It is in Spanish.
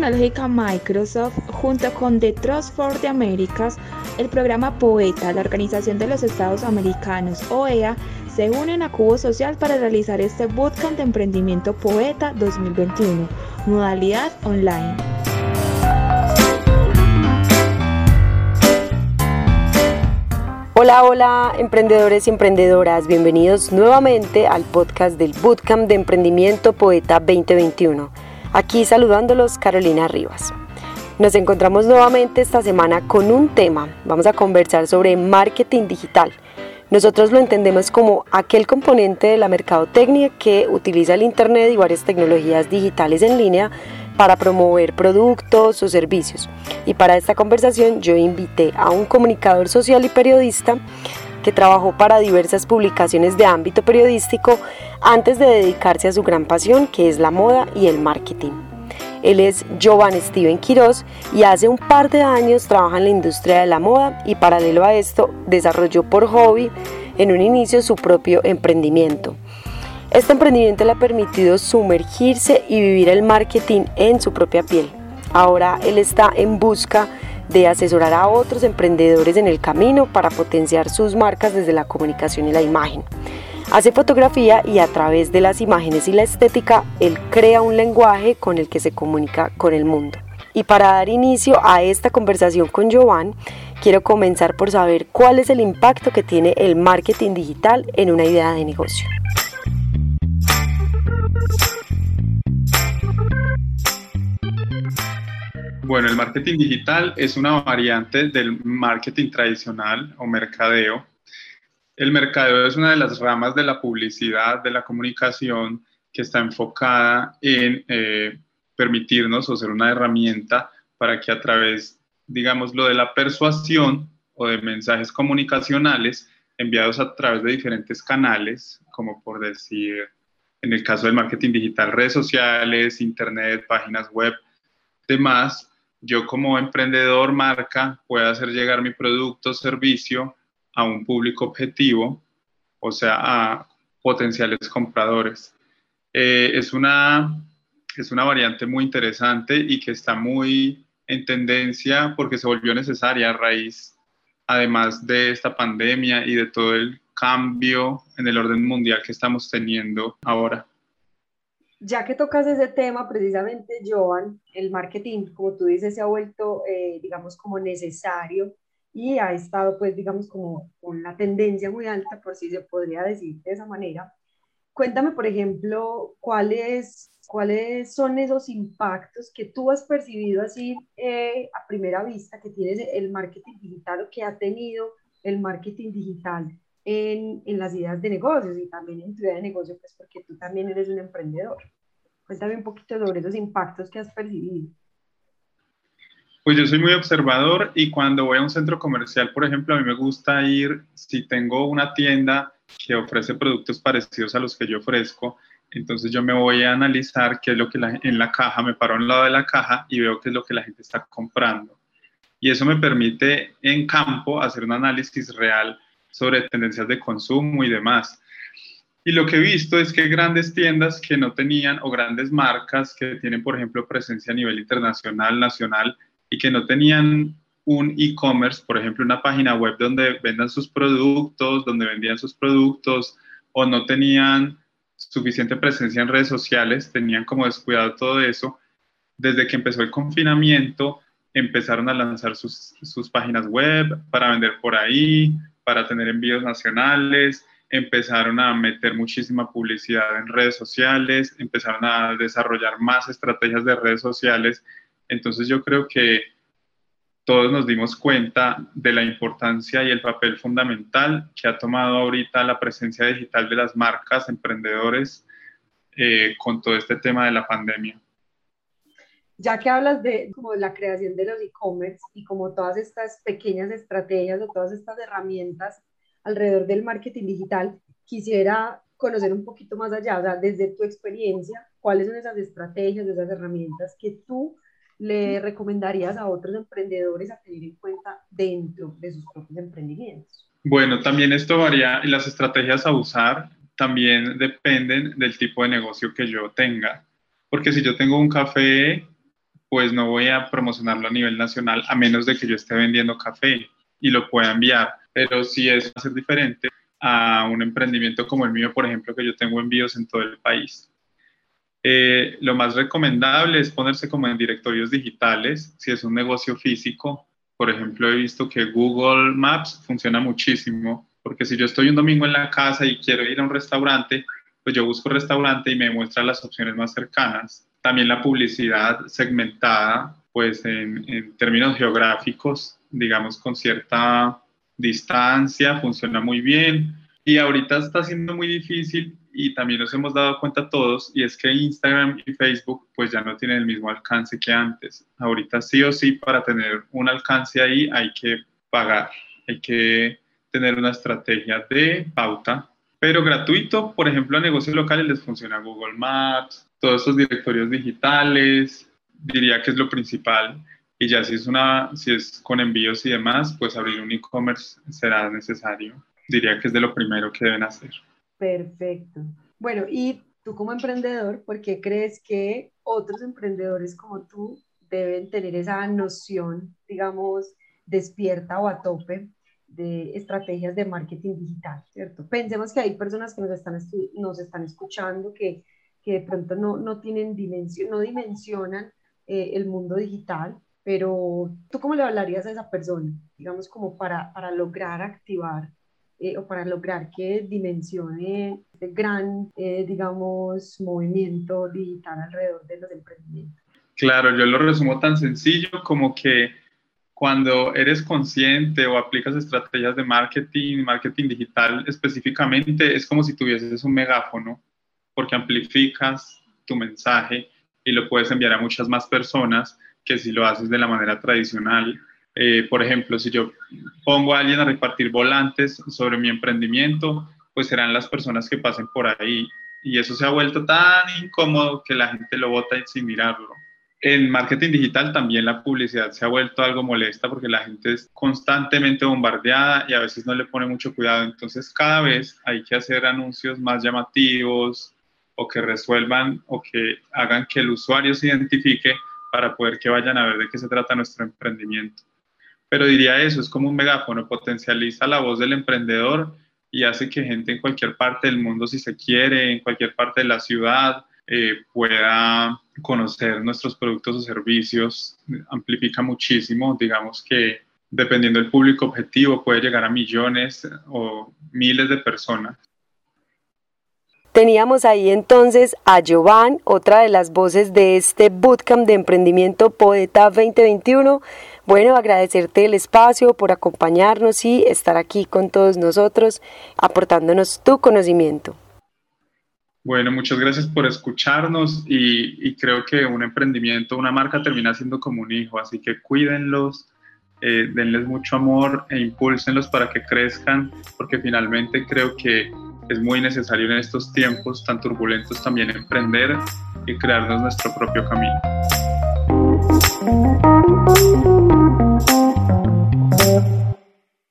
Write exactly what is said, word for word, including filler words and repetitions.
tecnológica Microsoft, junto con The Trust for the Americas, el programa POETA, la Organización de los Estados Americanos, O E A, se unen a Cubo Social para realizar este Bootcamp de Emprendimiento POETA dos mil veintiuno, modalidad online. Hola, hola, emprendedores y emprendedoras, bienvenidos nuevamente al podcast del Bootcamp de Emprendimiento POETA veinte veintiuno. Aquí saludándolos Carolina Rivas. Nos encontramos nuevamente esta semana con un tema. Vamos a conversar sobre marketing digital. Nosotros lo entendemos como aquel componente de la mercadotecnia que utiliza el Internet y varias tecnologías digitales en línea para promover productos o servicios. Y para esta conversación yo invité a un comunicador social y periodista que trabajó para diversas publicaciones de ámbito periodístico antes de dedicarse a su gran pasión, que es la moda y el marketing. Él es Jovan Steven Quiroz y hace un par de años trabaja en la industria de la moda y paralelo a esto desarrolló por hobby en un inicio su propio emprendimiento. Este emprendimiento le ha permitido sumergirse y vivir el marketing en su propia piel. Ahora él está en busca de asesorar a otros emprendedores en el camino para potenciar sus marcas desde la comunicación y la imagen. Hace fotografía y a través de las imágenes y la estética, él crea un lenguaje con el que se comunica con el mundo. Y para dar inicio a esta conversación con Jovan, quiero comenzar por saber cuál es el impacto que tiene el marketing digital en una idea de negocio. Bueno, el marketing digital es una variante del marketing tradicional o mercadeo. El mercadeo es una de las ramas de la publicidad, de la comunicación, que está enfocada en eh, permitirnos o ser una herramienta para que a través, digamos, lo de la persuasión o de mensajes comunicacionales enviados a través de diferentes canales, como por decir, en el caso del marketing digital, redes sociales, internet, páginas web, demás, yo como emprendedor, marca, pueda hacer llegar mi producto o servicio a un público objetivo, o sea, a potenciales compradores. Eh, es una, es una variante muy interesante y que está muy en tendencia porque se volvió necesaria a raíz, además de esta pandemia y de todo el cambio en el orden mundial que estamos teniendo ahora. Ya que tocas ese tema, precisamente, Jovan, el marketing, como tú dices, se ha vuelto, eh, digamos, como necesario y ha estado, pues, digamos, como con una tendencia muy alta, por si se podría decir de esa manera. Cuéntame, por ejemplo, cuáles, cuáles son esos impactos que tú has percibido así eh, a primera vista que tiene el marketing digital o que ha tenido el marketing digital en, en las ideas de negocios y también en tu idea de negocio, pues porque tú también eres un emprendedor. Cuéntame un poquito sobre esos impactos que has percibido. Pues yo soy muy observador y cuando voy a un centro comercial, por ejemplo, a mí me gusta ir, si tengo una tienda que ofrece productos parecidos a los que yo ofrezco, entonces yo me voy a analizar qué es lo que la, en la caja, me paro a un lado de la caja y veo qué es lo que la gente está comprando. Y eso me permite en campo hacer un análisis real sobre tendencias de consumo y demás. Y lo que he visto es que grandes tiendas que no tenían, o grandes marcas que tienen, por ejemplo, presencia a nivel internacional, nacional, y que no tenían un e-commerce, por ejemplo, una página web donde vendan sus productos, donde vendían sus productos, o no tenían suficiente presencia en redes sociales, tenían como descuidado todo eso. Desde que empezó el confinamiento, empezaron a lanzar sus, sus páginas web para vender por ahí, para tener envíos nacionales, empezaron a meter muchísima publicidad en redes sociales, empezaron a desarrollar más estrategias de redes sociales. Entonces yo creo que todos nos dimos cuenta de la importancia y el papel fundamental que ha tomado ahorita la presencia digital de las marcas, emprendedores, eh, con todo este tema de la pandemia. Ya que hablas de como la creación de los e-commerce y como todas estas pequeñas estrategias o todas estas herramientas alrededor del marketing digital, quisiera conocer un poquito más allá, o sea, desde tu experiencia, cuáles son esas estrategias, esas herramientas que tú le recomendarías a otros emprendedores a tener en cuenta dentro de sus propios emprendimientos. Bueno, también esto varía y las estrategias a usar también dependen del tipo de negocio que yo tenga. Porque si yo tengo un café, pues no voy a promocionarlo a nivel nacional a menos de que yo esté vendiendo café y lo pueda enviar. Pero sí es hacer diferente a un emprendimiento como el mío, por ejemplo, que yo tengo envíos en todo el país. Eh, lo más recomendable es ponerse como en directorios digitales, si es un negocio físico. Por ejemplo, he visto que Google Maps funciona muchísimo, porque si yo estoy un domingo en la casa y quiero ir a un restaurante, pues yo busco restaurante y me muestra las opciones más cercanas. También la publicidad segmentada, pues en, en términos geográficos, digamos con cierta distancia, funciona muy bien. Y ahorita está siendo muy difícil y también nos hemos dado cuenta todos, y es que Instagram y Facebook pues ya no tienen el mismo alcance que antes. Ahorita sí o sí, para tener un alcance ahí hay que pagar, hay que tener una estrategia de pauta, pero gratuito. Por ejemplo, a negocios locales les funciona Google Maps, todos esos directorios digitales, diría que es lo principal. Y ya si es, una, si es con envíos y demás, pues abrir un e-commerce será necesario. Diría que es de lo primero que deben hacer. Perfecto. Bueno, y tú como emprendedor, ¿por qué crees que otros emprendedores como tú deben tener esa noción, digamos, despierta o a tope de estrategias de marketing digital, ¿cierto? Pensemos que hay personas que nos están, estu- nos están escuchando que, que de pronto no, no tienen dimensión, no dimensionan eh, el mundo digital, pero ¿tú cómo le hablarías a esa persona, digamos, como para, para lograr activar eh, o para lograr que dimensione este gran, eh, digamos, movimiento digital alrededor de los emprendimientos? Claro, yo lo resumo tan sencillo como que cuando eres consciente o aplicas estrategias de marketing, marketing digital específicamente, es como si tuvieses un megáfono, porque amplificas tu mensaje y lo puedes enviar a muchas más personas que si lo haces de la manera tradicional. Eh, por ejemplo, si yo pongo a alguien a repartir volantes sobre mi emprendimiento, pues serán las personas que pasen por ahí. Y eso se ha vuelto tan incómodo que la gente lo bota sin mirarlo. En marketing digital también la publicidad se ha vuelto algo molesta porque la gente es constantemente bombardeada y a veces no le pone mucho cuidado. Entonces cada vez hay que hacer anuncios más llamativos o que resuelvan o que hagan que el usuario se identifique para poder que vayan a ver de qué se trata nuestro emprendimiento. Pero diría eso, es como un megáfono, potencializa la voz del emprendedor y hace que gente en cualquier parte del mundo, si se quiere, en cualquier parte de la ciudad, eh, pueda conocer nuestros productos o servicios. Amplifica muchísimo, digamos que dependiendo del público objetivo puede llegar a millones o miles de personas. Teníamos ahí entonces a Jovan, otra de las voces de este Bootcamp de Emprendimiento Poeta veinte veintiuno. Bueno, agradecerte el espacio por acompañarnos y estar aquí con todos nosotros, aportándonos tu conocimiento. Bueno, muchas gracias por escucharnos y, y creo que un emprendimiento, una marca termina siendo como un hijo, así que cuídenlos, eh, denles mucho amor e impúlsenlos para que crezcan, porque finalmente creo que es muy necesario en estos tiempos tan turbulentos también emprender y crearnos nuestro propio camino.